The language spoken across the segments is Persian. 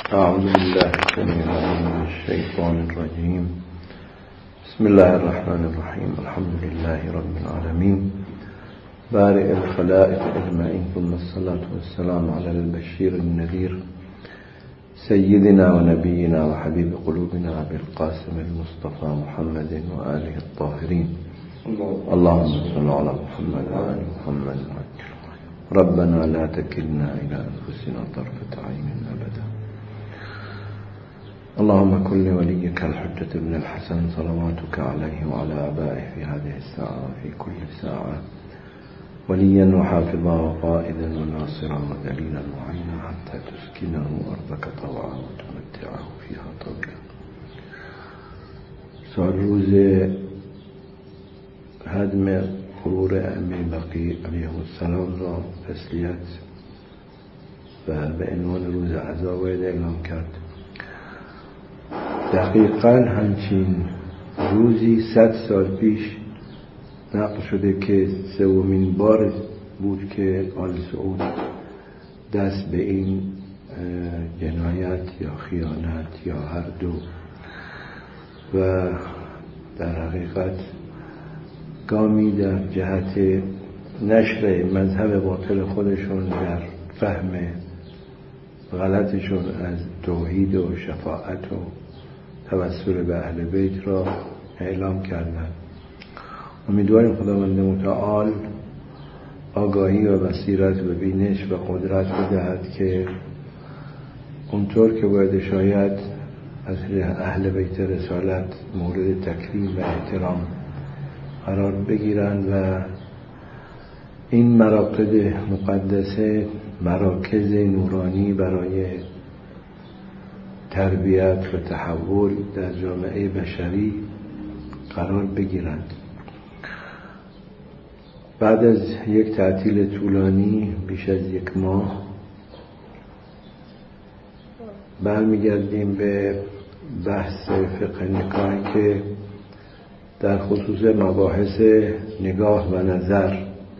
أعوذ بالله السميع العليم من الشيطان الرجيم. بسم الله الرحمن الرحيم. الحمد لله رب العالمين بارئ الخلائق أجمعين، ثم الصلاة والسلام على البشير النذير سيدنا ونبينا وحبيب قلوبنا أبي القاسم المصطفى محمد وآله الطاهرين. اللهم صل على محمد وآل محمد. ربنا لا تكلنا إلى أنفسنا طرفة عين أبدا. اللهم كن لوليك الحجة بن الحسن صلواتك عليه وعلى آبائه في هذه الساعة وفي كل ساعة وليا وحافظا وقائدا وناصرا ودليلا معينا حتى تسكنه أرضك طوعا وتمتعه فيها طويلا. سؤال روز هدم قبور أمی بقی علیهم السلام را تسلیت و به عنوان روز عزاوید اعلام کرد. دقیقاً همچین روزی 100 سال پیش نقل شده که سومین بار بود که آل سعود دست به این جنایت یا خیانت یا هر دو و در حقیقت گامی در جهت نشر مذهب باطل خودشون در فهم غلطشون از توحید و شفاعت و توسل به اهل بیت را اعلام کردند. امیدواریم خداوند متعال آگاهی و بصیرت و بینش و قدرت بدهد که اونطور که باید شاید از اهل بیت رسالت مورد تکریم و احترام قرار بگیرند و این مراکز مقدسه مراکز نورانی برای تربیت و تحول در جامعه بشری قرار بگیرند. بعد از یک تعطیل طولانی بیش از 1 ماه برمیگردیم به بحث فقه نکاح که در خصوص مباحث نگاه و نظر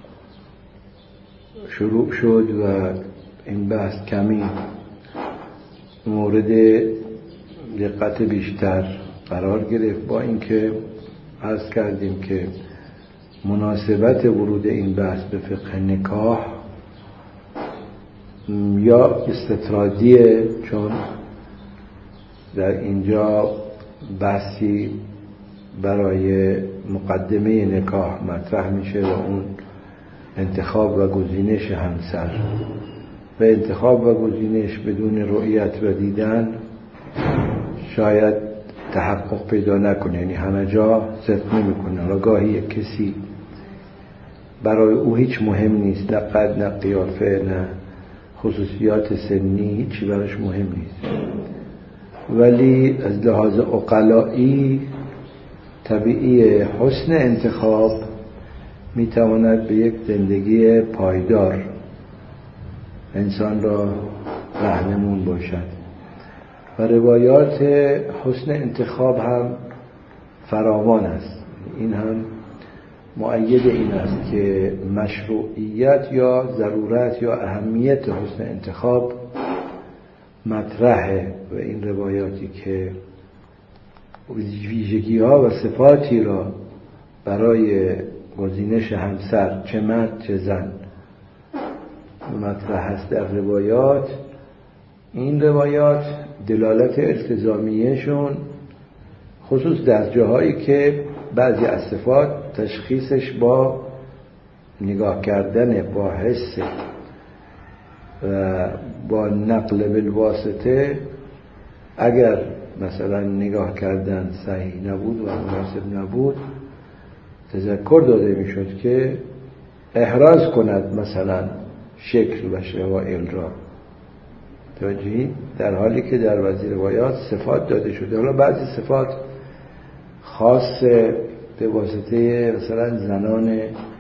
شروع شد و این بحث کمی مورد دقت بیشتر قرار گرفت، با اینکه عرض کردیم که مناسبت ورود این بحث به فقه نکاح یا استطرادیه، چون در اینجا بحثی برای مقدمه نکاح مطرح میشه و اون انتخاب و گزینش همسر و انتخاب و گزینش بدون رؤیت و دیدن شاید تحقق پیدا نکنه، یعنی همه جا صدق نمیکنه. حالا گاهی کسی برای او هیچ مهم نیست، نه قد نه قیافه نه خصوصیات سنی، هیچی براش مهم نیست، ولی از لحاظ عقلایی طبیعی حسن انتخاب میتواند به یک زندگی پایدار انسان را راهنمون باشد و روایات حسن انتخاب هم فراوان است. این هم مؤید این است که مشروعیت یا ضرورت یا اهمیت حسن انتخاب مطرحه و این روایاتی که ویژگی ها و صفاتی را برای گزینش همسر چه مرد چه زن مطرح است در روایات، این روایات دلالت التزامیهشون خصوص در جاهایی که بعضی از صفات تشخیصش با نگاه کردن با حس و با نقل بالواسطه، اگر مثلا نگاه کردن صحیح نبود و مناسب نبود تذکر داده میشد که احراز کند مثلا شکل و شمائل را، توجهی، در حالی که در بعضی روایات صفات داده شده. حالا بعضی صفات خاص به واسطه مثلا زنان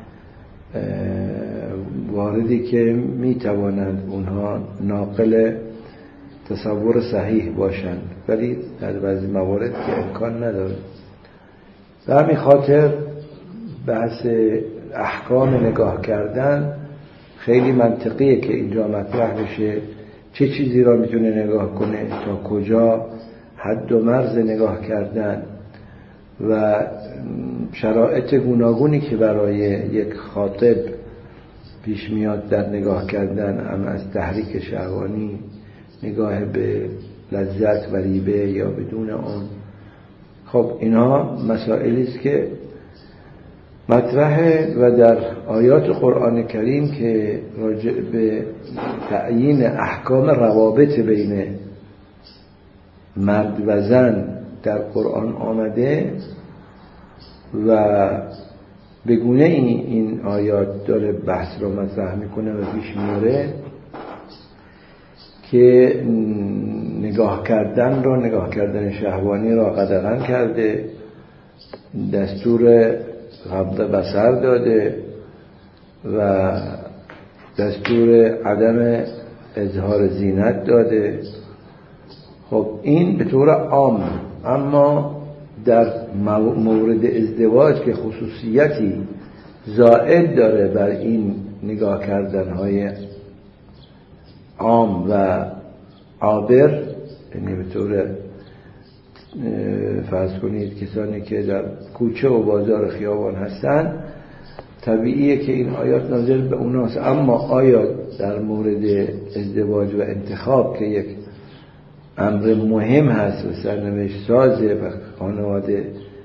واردی که میتوانند اونها ناقل تصور صحیح باشند، ولی در بعضی موارد که امکان نداره. به همین خاطر بحث احکام نگاه کردن خیلی منطقیه که اینجا مطرح بشه چه چیزی را میتونه نگاه کنه، تا کجا حد و مرز نگاه کردن و شرایط گوناگونی که برای یک خاطب پیش میاد در نگاه کردن، هم از تحریک شهوانی، نگاه به لذت و ریبه یا بدون اون. خب اینها مسائلی است که مطرحه و در آیات قرآن کریم که راجع به تعیین احکام روابط بین مرد و زن در قرآن آمده و به گونه این آیات داره بحث را مطرح میکنه و پیش میاره که نگاه کردن شهوانی را قدغن کرده، دستور غض بصر داده و دستور عدم اظهار زینت داده. خب این به طور عام، اما در مورد ازدواج که خصوصیتی زائد داره بر این نگاه کردن‌های عام و عابر، یعنی به طور فرض کنید کسانی که در کوچه و بازار خیابان هستن، طبیعیه که این آیات نازل به اوناست. اما آیا در مورد ازدواج و انتخاب که یک امر مهم هست و سرنوشت سازه و خانواده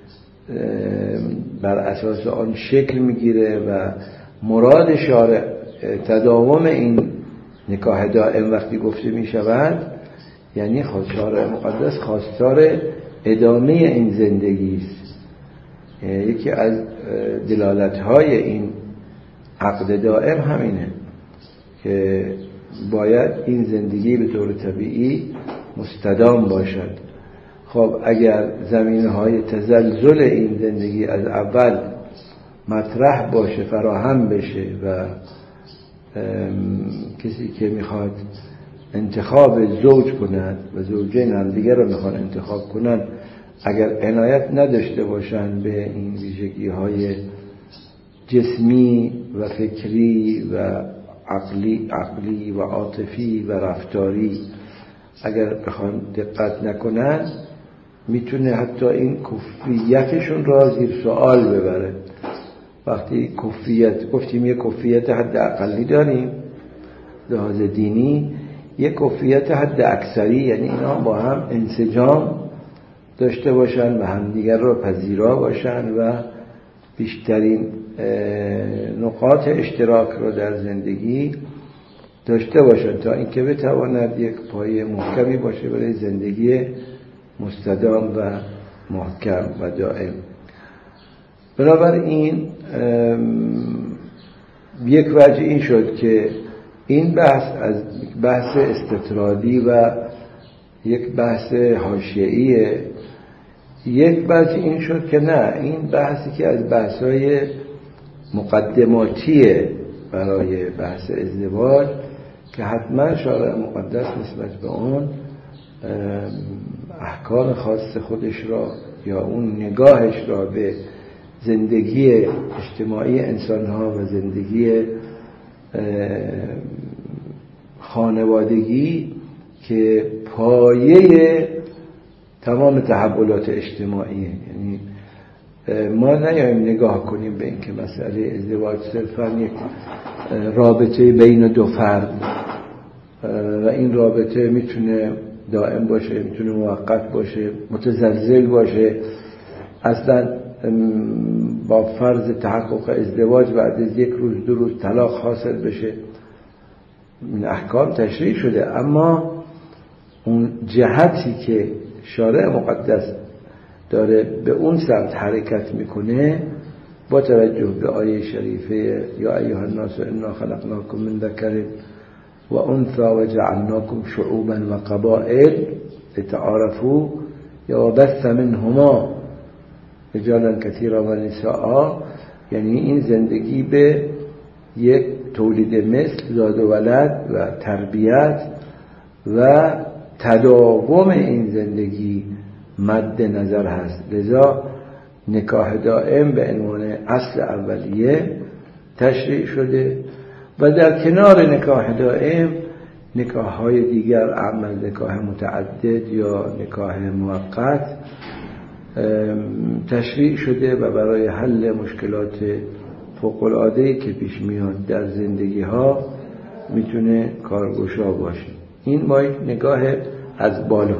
بر اساس آن شکل میگیره و مراد شارع تداوم این نکاح دائم وقتی گفته میشود، یعنی شارع مقدس خواستار ادامه این زندگی است. یکی از دلالت‌های این عقد دائم همینه که باید این زندگی به طور طبیعی مستدام باشد. خب اگر زمینه‌های تزلزل این زندگی از اول مطرح باشه، فراهم بشه و کسی که میخواد انتخاب زوج کند و زوجین هم دیگر رو میخوان انتخاب کنند، اگر عنایت نداشته باشند به این ویژگی‌های جسمی و فکری و عقلی و عاطفی و رفتاری، اگر بخوان دقت نکنن، میتونه حتی این کفیتشون را زیر سوال ببره. وقتی گفتیم یک کفیت حد اقلی داریم لحاظ دینی، یک کفیت حد اکثری، یعنی اینا با هم انسجام داشته باشن و همدیگر را پذیرا باشن و بیشترین نقاط اشتراک را در زندگی داشته باشن تا اینکه بتواند یک پایه محکمی باشه برای زندگی مستدام و محکم و دائم. بنابراین یک وجه این شد که این بحث از بحث استطرادی و یک بحث حاشیه‌ایه. یک بحث این شد که نه، این بحثی که از بحث‌های مقدماتیه برای بحث ازدواج که حتما شارع مقدس نسبت به اون احکام خاص خودش را یا اون نگاهش را به زندگی اجتماعی انسان‌ها و زندگی خانوادگی که پایه تمام تحولات اجتماعیه، یعنی ما نیاییم نگاه کنیم به اینکه مسئله ازدواج صرفاً یک رابطه بین دو فرد و این رابطه میتونه دائم باشه، میتونه موقت باشه، متزلزل باشه. اصلا با فرض تحقق ازدواج بعد از یک روز دو روز طلاق حاصل بشه، این احکام تشریع شده، اما اون جهتی که شارع مقدس داره به اون سمت حرکت میکنه با توجه به آیه شریفه یا ایها الناس انا خلقناکم من ذکر و انثی و جعلناکم شعوبا و قبائل لتعارفوا یا بث منهما رجالا کثیرا و نساء، یعنی این زندگی به یک تولید مثل، زاد و ولد و تربیت و تداوم این زندگی مد نظر هست. لذا نکاح دائم به عنوان اصل اولیه تشریع شده و در کنار نکاح دائم نکاح های دیگر اعمال نکاح متعدد یا نکاح موقت تشریع شده و برای حل مشکلات فوق‌العاده‌ای که پیش میاد در زندگی ها میتونه کارگشا باشه. این ما یک نگاه از بالا.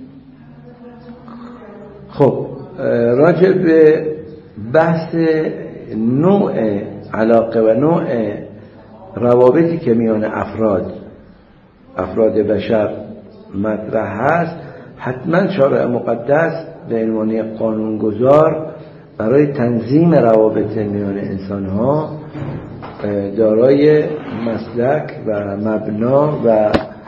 خب راجع به بحث نوع علاقه و نوع روابطی که میان افراد بشر مطرح هست، حتما شارع مقدس به عنوان قانونگذار برای تنظیم روابط میان انسان‌ها دارای مسلک و مبنا و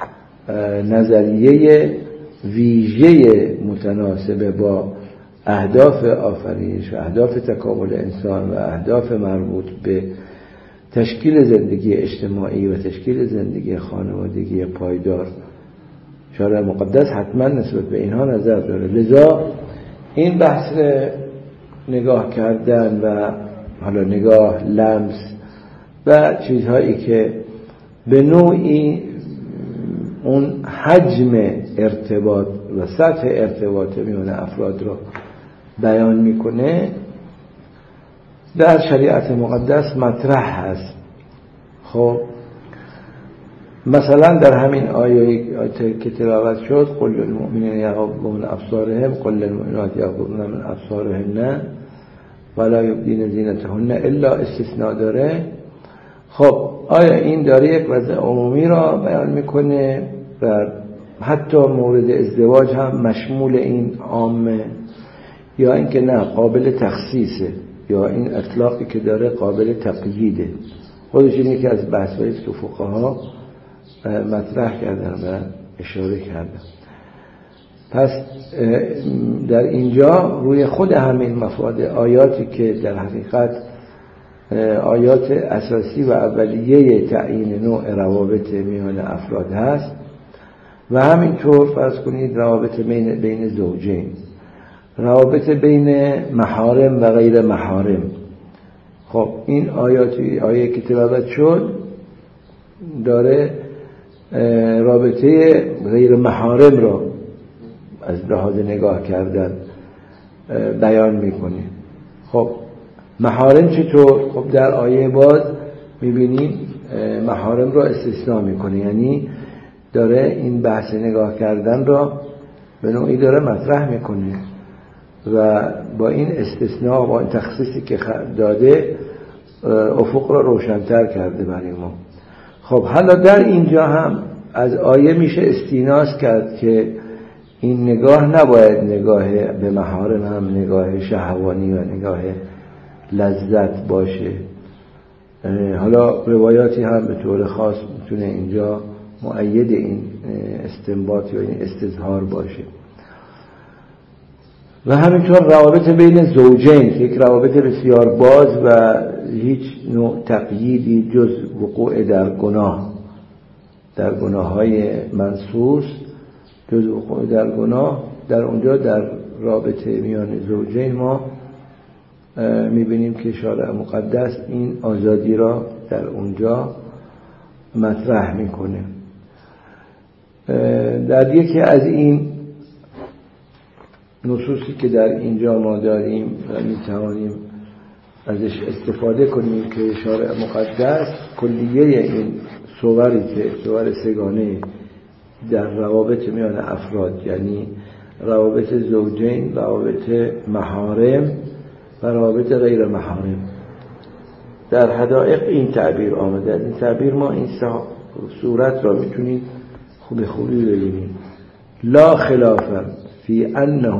نظریه ویژه متناسب با اهداف آفرینش و اهداف تکامل انسان و اهداف مربوط به تشکیل زندگی اجتماعی و تشکیل زندگی خانوادگی پایدار شارع مقدس حتما نسبت به اینها نظر داره. لذا این بحث نگاه کردن و حالا نگاه، لمس و چیزهایی که به نوعی اون حجم ارتباط و سطح ارتباط میان افراد را بیان میکنه در شریعت مقدس مطرح هست. خب مثلا در همین آیه که تلاوت شد قل للمؤمنین یغضوا من ابصارهم قل للمؤمنات یغضضن من ابصارهن ولا یبدین زینتهن الا استثناء داره. خب آیا این داره یک وضع عمومی را بیان میکنه و حتی مورد ازدواج هم مشمول این عامه، یا اینکه نه قابل تخصیصه، یا این اطلاقی که داره قابل تقییده؟ خودش این یکی از بحث‌هایی که فقها مطرح کردن و اشاره کردن. پس در اینجا روی خود همین مفاد آیاتی که در حقیقت آیات اساسی و اولیه تعیین نوع روابط میان افراد هست و همینطور فرض کنید روابط بین زوجین، روابط بین محارم و غیر محارم. خب این آیه که تلاوت شد داره رابطه غیر محارم را از لحاظ نگاه کردن بیان میکنه. خب محارم چطور؟ خب در آیه باز میبینیم محارم را استثناء میکنه، یعنی داره این بحث نگاه کردن را به نوعی داره مطرح میکنه و با این استثناء، با این تخصیصی که داده افق را روشن‌تر کرده برای ما. خب حالا در اینجا هم از آیه میشه استیناس کرد که این نگاه نباید نگاه به محارم هم نگاه شهوانی و نگاه لذت باشه. حالا روایاتی هم به طور خاص میتونه اینجا مؤید این استنباط یا این استظهار باشه. و همینطور روابط بین زوجین که یک روابط بسیار باز و هیچ نوع تقییدی جز وقوع در گناه‌های منصوص، جز وقوع در گناه، در اونجا در رابطه میان زوجین ما میبینیم که شارع مقدس این آزادی را در اونجا مطرح میکنه. در یکی از این نصوصی که در اینجا ما داریم و میتوانیم ازش استفاده کنیم که شارع مقدس کلیه این صوری که صور سگانه در روابط میان افراد، یعنی روابط زوجین، روابط محارم و روابط غیر محارم، در حدائق این تعبیر آمده. این تعبیر ما این صورت را میتونید خوبی ببینید. لا خلاف فی انه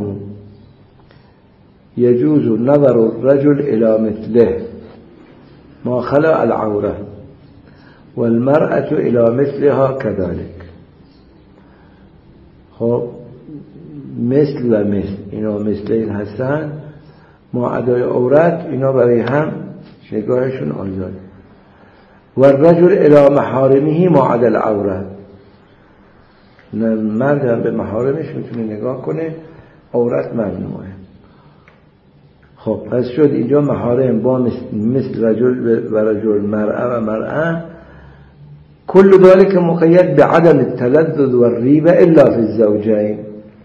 يجوز نظر الرجل الى مثله ما خلا العوره والمرأة الى مثلها كذلك. خب مثل و مثل اینا مثل این هستن، ما ادای عورت اینا برای هم نگاهشون آزاد. و الرجل الى محارمه ما عدا العوره، مرد هم به محارمش میتونه نگاه کنه، عورت ممنوعه. خب پس شد اینجا محارم با مثل رجل و رجل، مرأه و مرأه، كل ذلك مقيد بعدم التلذذ والريبة إلا في الزوجين.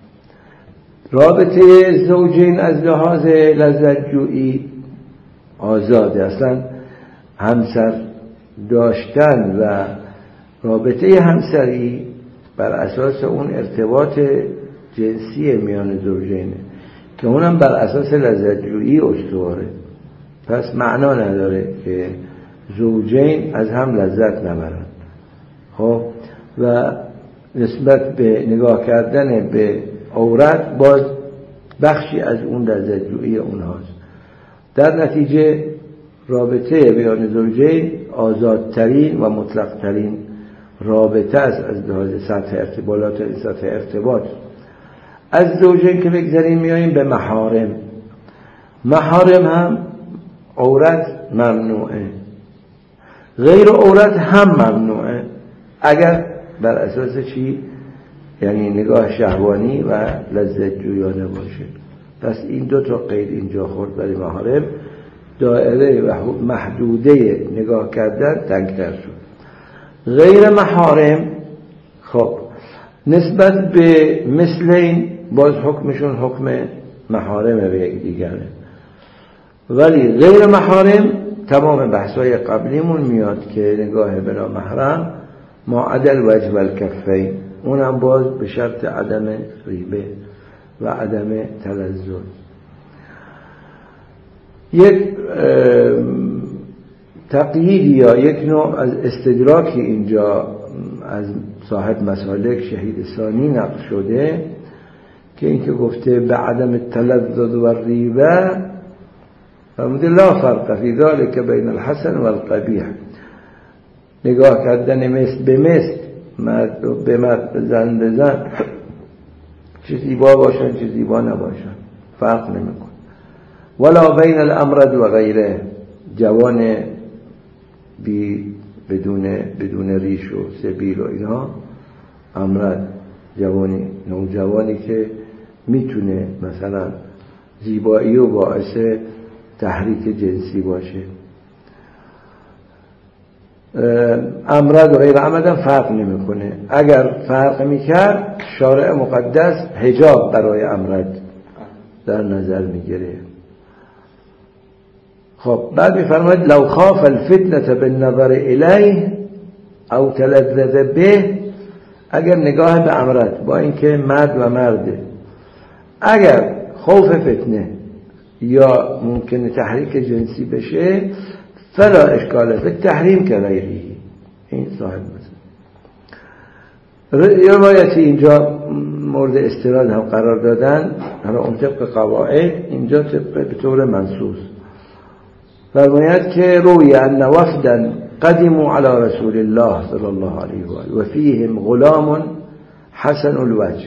رابطه زوجین از لحاظ لذت جویی آزاده. اصلا همسر داشتن و رابطه همسری بر اساس اون ارتباط جنسی میان زوجینه که اونم بر اساس لذت جویی استواره. پس معنا نداره که زوجین از هم لذت نبرن. خب و نسبت به نگاه کردن به عورت باز بخشی از اون لذت جویی اونهاست. در نتیجه رابطه میان زوجین آزادترین و مطلقترین رابطه است از لحاظ سطح ارتباط. سطح ارتباط از زوجین که بگذاریم میاییم به محارم. محارم هم عورت ممنوعه، غیر عورت هم ممنوعه اگر بر اساس چی؟ یعنی نگاه شهوانی و لذت جویانه باشه. پس این دو تا قید اینجا خورد برای محارم. دائره و محدوده نگاه کردن تنگتر شد. غیر محارم خب نسبت به مثل این باز حکمشون حکم محارم به یک دیگره، ولی غیر محارم تمام بحثای قبلیمون میاد که نگاه بلا محرم ما عدل وجه و الکفین، اونم باز به شرط عدم ریبه و عدم تلذذ. یک تقیید یا یک نوع از استدراکی اینجا از صاحب مسالک شهید ثانی نقل شده که اینکه گفته به عدم التلذذ و الریبه فرموده لا فرق فی ذلک بین الحسن و القبیح. نگاه کردن مثل به مثل، مرد به مرد، زن به زن، چه زیبا باشن چه زیبا نباشن فرق نمیکن. ولا بین الامرد و غیره، جوان بدون ریش و سبیل و اینا، امرد جوانی نوجوانی که میتونه مثلا زیبایی و باعث تحریک جنسی باشه. امرد و غیر امرد هم فرق نمیکنه. اگر فرق میکرد شارع مقدس حجاب برای امرد در نظر میگیره. خب بعد میفرماید لو خاف الفتنة بالنظر الیه او تلذذ به، اگر نگاه به امرد با اینکه مرد و مرده، اگر خوف فتنه یا ممکنه تحریک جنسی بشه فلا اشکاله به تحریم که غیری. این صاحب مثلا روایتی اینجا مورد استناد هم قرار دادن، حالا اون طبق قواعد، اینجا طبق به طور منصوص فرماید که روی ان وفدا قدموا على رسول الله صلی الله علیه و آله و فیهم غلام حسن الوجه.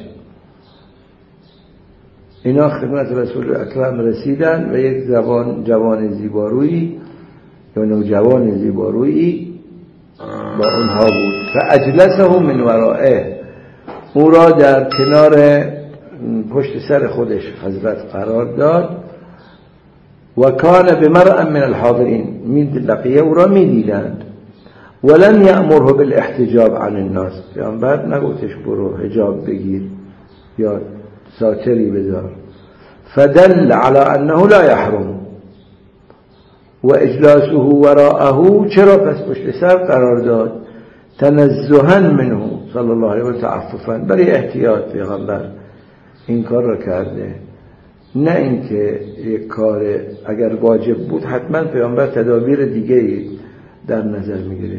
اینا خدمت رسول اکرم رسیدن و یک جوان زیبارویی یا نوجوان زیبارویی با اونها بود. فاجلسه من ورائه، او را در کنار پشت سر خودش حضرت قرار داد. و کان بمرء من الحاضرین، بقیه او را میدیدند. ولم یأمره بالاحتجاب عن الناس، پیامبر نگفتش برو حجاب بگیر یا ساتری بذار. فدل على انه لا يحرم و اجلاسه وراءه، چرا پس پشت سر قرار داد؟ تنزها منه صلی الله علیه و تعففا، برای احتیاط پیغمبر این کار را کرده، نه اینکه یک کار اگر واجب بود حتما پیامبر تدابیر دیگری در نظر میگیره.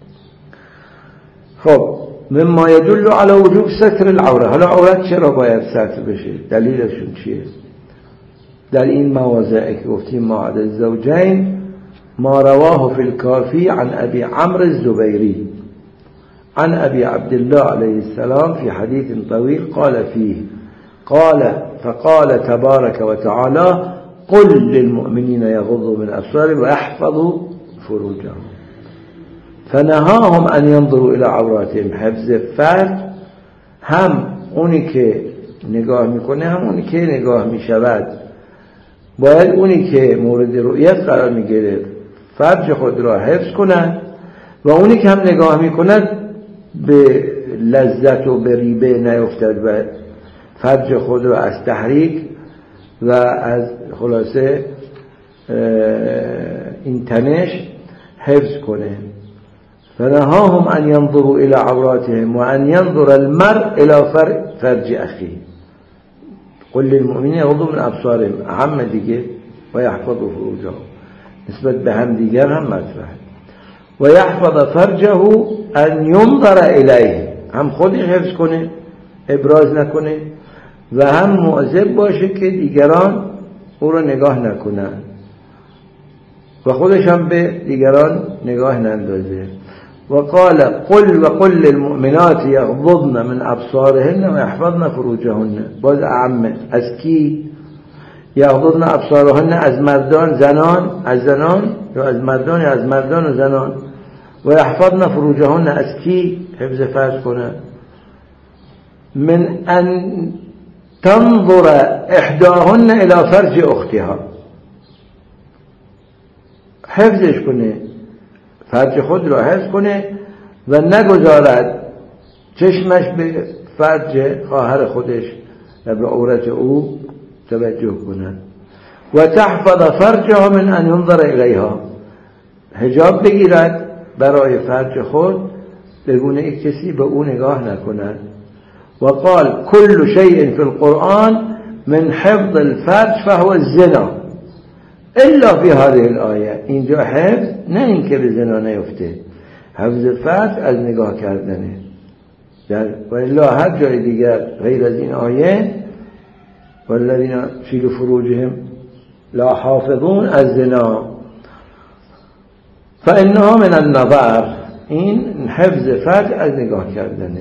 خب مما يدل على وجوب ستر العوره، حالا عورت چرا باید ستر بشه؟ دلیلشون چیه؟ در این مواضع که گفتیم ما عدد الزوجین، ما رواه في الكافي عن ابي عمرو الزبيري عن ابي عبد الله عليه السلام في حديث طويل قال فيه فقال تبارك وتعالى قل للمؤمنين يغضوا من أبصارهم ويحفظوا فروجهم فنهاهم أن ينظروا إلى عوراتهم. حفظ فرد هم اونی که نگاه میکنه هم اونی که نگاه میشود، باید اونی که مورد رؤیت قرار میگیره فرج خود را حفظ کنند و اونی که هم نگاه میکند به لذت و به ریبه نیفتد و فرج خود رو از تحریک و از خلاصه این تنش حفظ کنه. فنهاهم ان ينظروا الى عوراتهم وان ينظر المرء الى فرج اخيه. قل للمؤمنين يغضوا من ابصارهم هم دیگه و يحفظوا فروجهم نسبت به هم دیگر هم مطرح و يحفظ فرجه ان ينظر الیه هم خودش حفظ کنه ابراز نکنه و هم مواظب باشه که دیگران او رو نگاه نکنن و خودش هم به دیگران نگاه نندازه. وقال قل للمؤمنات يغضضن من ابصارهن ويحفظن فروجهن. باز اعم از کی؟ یغضضن ابصارهن از مردان زنان از زنان یا از مردان یا از مردان و زنان و یحفظن فروجهن از کی حفظ فرج کنه؟ من ان تنظر احداهن الى فرج اختها حفظش کنه فرج خود را حفظ کنه و نگذارد چشمش به فرج خواهر خودش و به عورت او توجه کنه. و تحفظ فرجها من ان ينظر الیها حجاب بگیرد برای فرج خود بگونه کسی به او نگاه نکند. و قال كل شيء في القرآن من حفظ الفرج فهو الزنا الا في هذه الآیه. اینجا حفظ نه این که به زنا نیفته، حفظ فرج از نگاه کردنه. و الا هر جای دیگر غیر از این آیه والذین فی فروجهم لا حافظون از زنا فانها من النظر. این حفظ فرج از نگاه کردنه.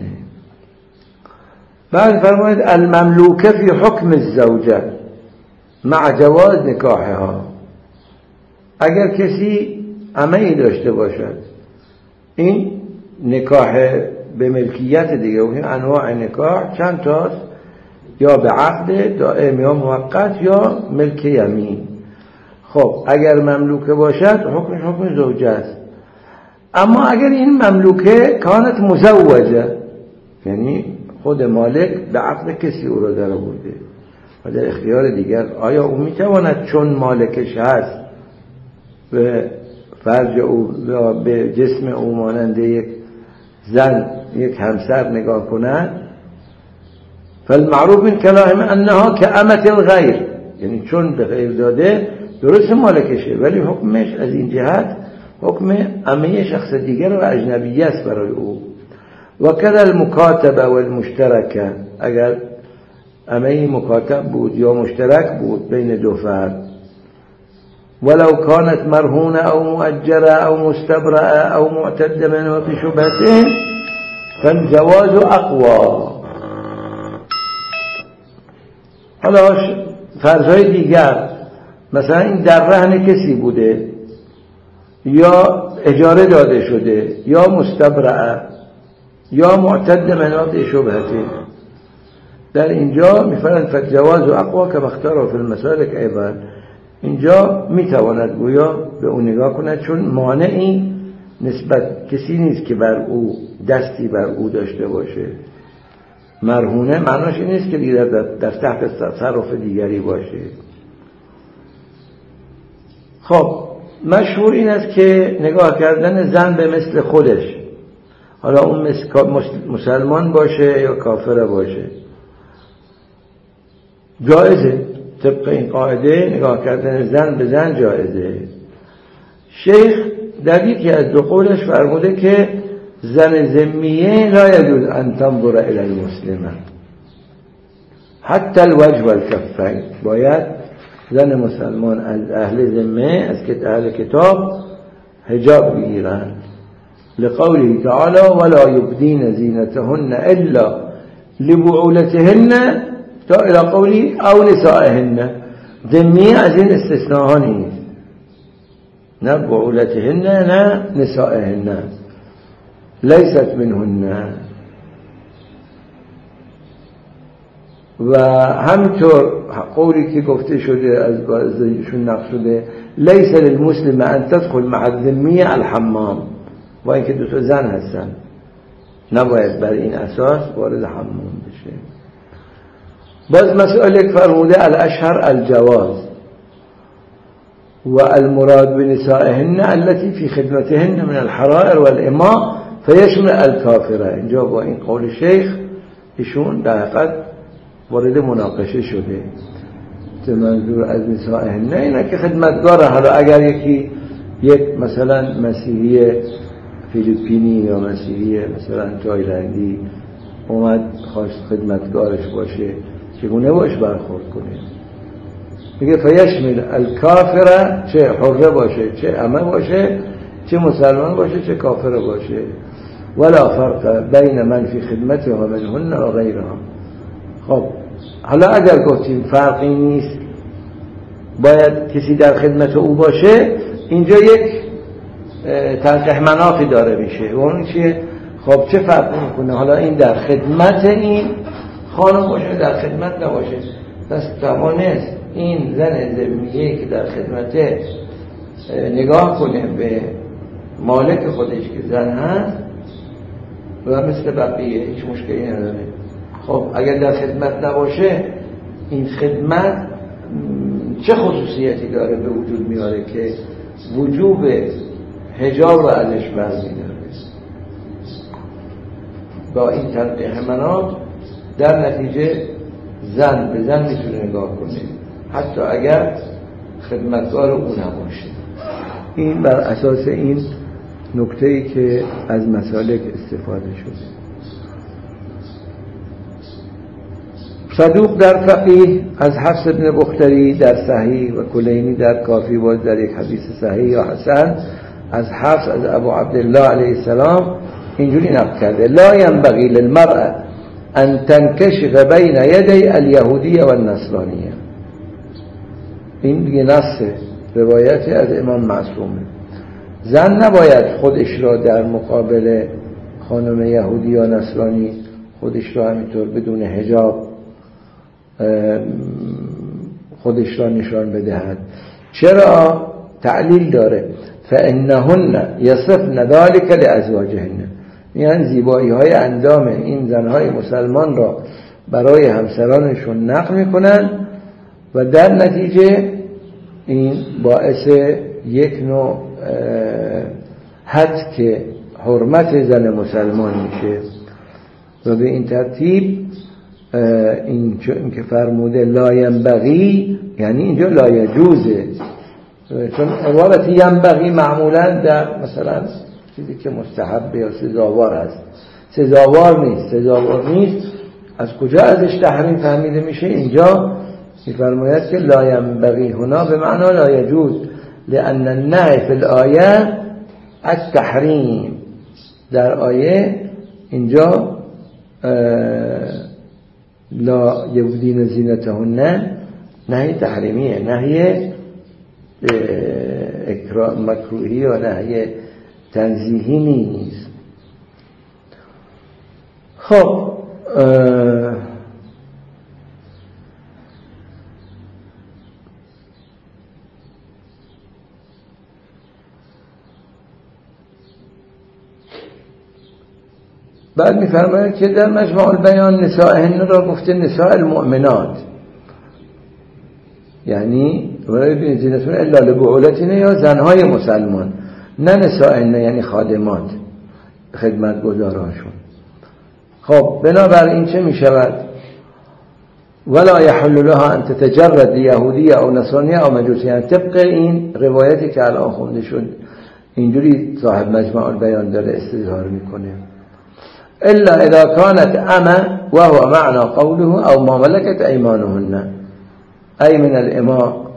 بعد فرماید المملوکه فی حکم الزوجه مع جواز نکاحها. اگر کسی عمه‌ای داشته باشد، این نکاح به ملکیت دیگه و انواع نکاح چند تاست، یا به عقد دائم یا موقت یا ملک یمین. خب اگر مملوکه باشد حکمش حکم زوجه است. اما اگر این مملوکه کانت مزوجه، یعنی خود مالک به عقد کسی او را در آورده و در اختیار دیگر، آیا او میتواند چون مالکش هست به فرج او یا به جسم او مانند یک زن یک همسر نگاه کند؟ فالمعروف من کلام انها کامة الغیر، یعنی چون به غیر داده درست مالکشه ولی حکمش از این جهت حکم امه شخص دیگر و اجنبی است برای او. و کذا المکاتبه و المشترکه، اگر امه مکاتب بود یا مشترک بود بین دو فرد، ولو كانت مرهونه او مؤجره او مستبرئه او معتده منه في شبهته فالجواز اقوى. حالا فرضهای دیگر، مثلا این در رهن کسی بوده یا اجاره داده شده یا مستبرئه یا معتد مناط شبهته، در اینجا میفرماید فالجواز اقوى که اختاره فی المسالک ایضا. اینجا میتواند گویا به اون نگاه کند چون مانعی نسبت کسی نیست که بر او دستی بر او داشته باشه. مرهونه معناش این نیست که دیگر در تحت تصرف دیگری باشه. خب مشهور این است که نگاه کردن زن به مثل خودش، حالا اون مسلمان باشه یا کافر باشه، جایزه. طبق این قاعده نگاه کردن زن به زن جایزه. شیخ در یکی از دو قولش فرموده که زن ذمیه لا یجوز ان تنظر الی المسلمه حتی الوجه والکفین. باید زن مسلمان از اهل ذمه از اهل کتاب حجاب بگیرن، لقوله تعالی ولا یبدین زینتهن الا لبعولتهن تا الى قولی او نسائهن. ذمیه از این استثناء نیست، نه بعولتهن نه نسائهن، لیست منهن. و همینطور قولی که گفته شده از بعضیشون نقل شده لیس للمسلم ان تدخل مع الذمیه الحمام، با اینکه دو تا زن هستن نباید بر این اساس وارد حمام بشه. باز مسئله فرموده الاشهر الجواز و المراد بنسائهن التي في خدمتهن من الحرائر والإماء فيشمل الكافرة. اینجا با این قول شیخ ایشون در حقیقت وارد مناقشه شده که منظور از نسائهن اینه که خدمتگاره. حالا اگر یک مثلا مسیحی فیلیپینی یا مسیحی مثلا تایلندی اومد خواست خدمتگارش باشه چگونه باش برخورد کنه؟ میگه فیشمل الکافره، چه حره باشه چه امه باشه چه مسلمان باشه چه کافره باشه. ولا فرق بین من فی خدمته و منهن و غیرها. خب حالا اگر گفتیم فرقی نیست باید کسی در خدمت او باشه، اینجا یک ترجیح منافی داره میشه و اون چیه؟ خب چه فرقی میکنه حالا این در خدمت این خانم باشه در خدمت نباشه؟ پس توانست این زن ذمیه که در خدمته نگاه کنه به مالک خودش که زن هست و مثل بقیه هیچ مشکلی نداره. خب اگر در خدمت نباشه این خدمت چه خصوصیتی داره به وجود میاره که وجوب حجاب رو ازش برمی‌داره؟ با این ترجیح مناط در نتیجه زن به زن میتونه نگاه کنه حتی اگر خدمتگار او نباشه. این بر اساس این نکته‌ای که از مسالک استفاده شده. صدوق در فقیه از حفص بن بختری در صحیح و کلینی در کافی باز در یک حدیث صحیح یا حسن از حفص از ابو عبدالله علیه السلام اینجوری نقل کرده: لا ينبغي للمرأة ان تنكشف بين يدي اليهودية والنصرانية. این دیگه نص روایت از امام معصومه. زن نباید خودش را در مقابل خانم یهودی یا نصرانی خودش را همینطور بدون حجاب خودش را نشان بدهد. چرا؟ تعلیل داره: فانهن یصفن ذلك لازواجهن. یعنی زیبایی های اندام این زنهای مسلمان را برای همسرانشون نقل میکنن و در نتیجه این باعث یک نوع هتک حرمت زن مسلمان میشه و به این ترتیب این که فرموده لا ینبغی یعنی اینجا لا یجوزه، چون عبارت ینبغی معمولا در مثلا چیزی که مستحب یا سزاوار است. سزاوار نیست. از کجا ازش تحریم فهمیده میشه؟ اینجا میفرماید که لا ینبغی هنا به معنی لا یجوز، لأن النهی فی الآیه التحریم. در آیه اینجا لا یبدین زینتهن نهی تحریمیه، نهی مکروهی یا نهی تنزیهی نیست. خب بعد می‌فرماید که در مجموع البیان نسائهن را گفته نساء المؤمنات، یعنی ولی بین زینتون الا لبعولتین یا زنهای مسلمان، نه نسائهن یعنی خادمات خدمتگزاراشون. خب بنابراین چه میشود؟ ولا يحل لها ان تتجرد یهودیه او نصرانیه او مجوسیه. یعنی طبق این روایتی که الان خونده شد اینجوری صاحب مجموع البیان داره استظهار میکنه: الا اذا كانت اما وهو معنى قوله او ما ملكت ايمانهن اي من الاماء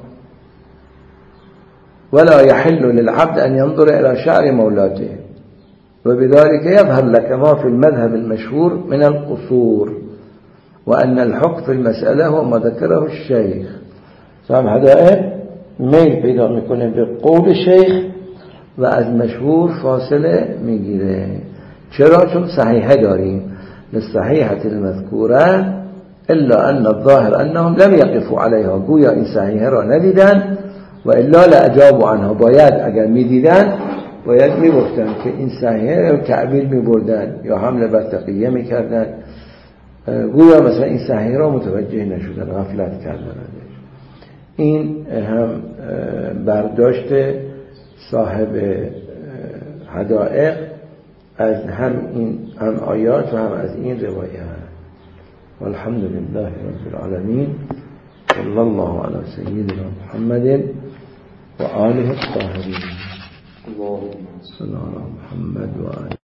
ولا يحل للعبد ان ينظر الى شعر مولاته وبذلك يظهر لك ما في المذهب المشهور من القصور وان الحق في المسألة هو ما ذكره الشيخ. صاحب حدائق میل پیدا میکنه به قول شیخ و از مشهور فاصله میگیره. چرا؟ چون صحیحه داریم للصحیحة المذکوره الا ان الظاهر انهم لم يقفوا عليها. گویا این صحیحه را ندیدن و الا لاجابوا عنها. باید اگر میدیدن باید میگفتن که این صحیحه، تعبیر میبردن یا حمل بر تقیه میکردن، گویا مثلا این صحیحه را متوجه نشدن، غفلت کردن. این هم برداشت صاحب حدائق از هم آیات و هم از این روایه. والحمد لله رب العالمین، صلی الله علی سیدنا محمد و آله الطاهرین. اللهم صل علی محمد و آله